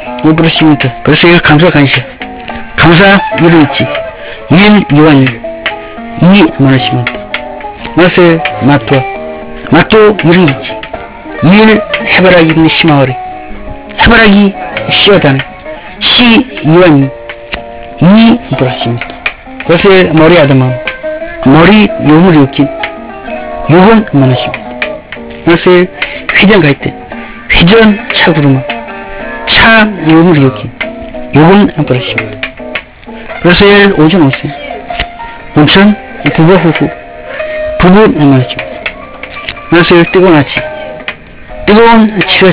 플러스 2m. 벌써 이거 감사 간시야. 감사 1은 있지. 1 2완 2 얼마나십니까? 그래서 맛도 1은 있지. 1 해바라기 있는 시마월에 해바라기 씨어다네. 시 2완 2 플러스 2m. 그래서 머리 아담아 머리 요물 욕긴 요건 얼마나십니까? 그래서 회전 갈 때 회전 차구르마 차 요물 욕긴 요건 안 플러스입니다. 그래서 오전 오세요. 온천 부부 후후 부부 얼마나십니까? 그래서 뜨거운 아침 뜨거운 치료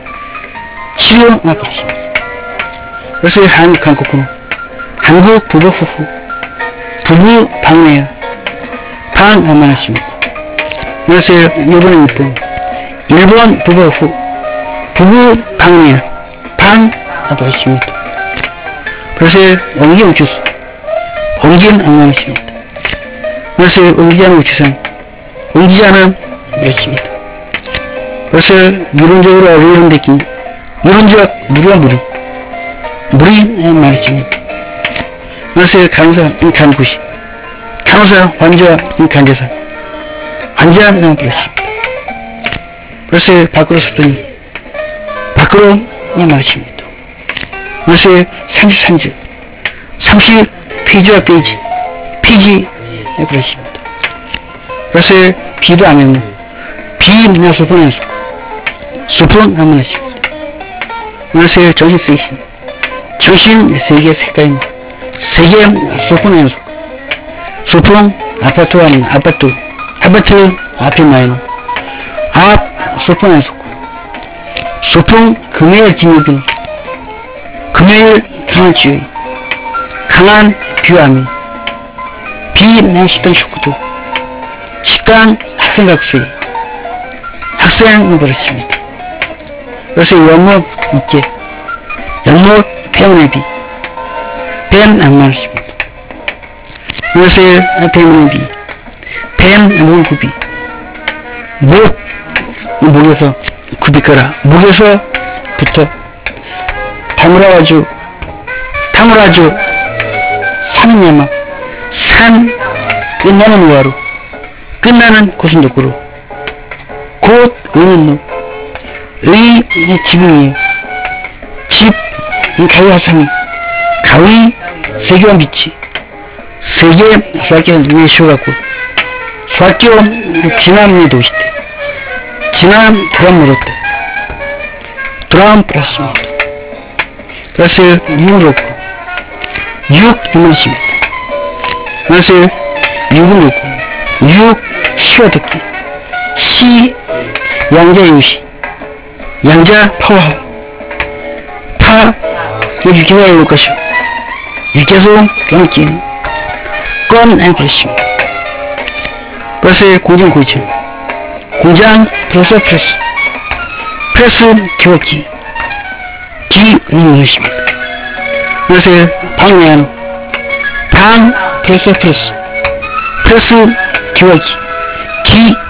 안 플러스입니다. 그래서 한국으로 한국 부부 후후 부부 방해야 방 얼마나십니까? 그래서 일본은 일본 부부 후 부부 방해야 방 얼마나십니까? 그래서 옹기용 주스 옹기는 얼마나십니까? 그래서 옹기자는 우치선 옹기자는 그렇습니다. 그래서 이론적으로 어려운 데끼 이론적 물이와 물이 얼마나십니까? 그래서 간호사 간구시 간호사 환자 간대사 환자는 그렇습니다. 그래서 밖으로 섰더니 밖으로 말씀입니다. 그래서 30 페이지와 페이지 그렇습니다. 그래서 비도 안 했노 비나 수분 안 쏘고 수분 안 하십니다. 그래서 정신 세신 정신 세계 색깔입니다. 세계 수분 안 쏘고 수풍 아파트 앞에 마이노 앞 수풍 안 쏘고 수풍 금요일 진입인 금요일 강한 주의 강한 비와미 비난 식당 식구도 식당 학생 학수이 학생 버렸습니다. 그래서 연못 있게 연못 폐원의 뱀 안 많으십니다. 그래서 뱀의 뱀 목구비 목에서 굽이거라 목에서부터 다물어가지고 산이냐마 산 끝나는 우하로 끝나는 고순도구로 곧 의는 의 지붕이에요. 집 가위화상이 가위 세계와 빛이 세계 수학교 내쉬어갖고 수학교 지남에 도시대 지남 드럼 물었대 드럼 플러스입니다. 그래서 6을 놓고 6 이만십니다. 그래서 6을 놓고 6 쉬어듣기 시 양자 유시 양자 파와 파 육개가 이럴 것이오 육개소 경기 건 앰플리십니다. 그래서 공장 고이죠. 공장 플러스 프레스 기억기 기 의미십니다. 그래서 방내한 방 플러스 프레스 기억기 기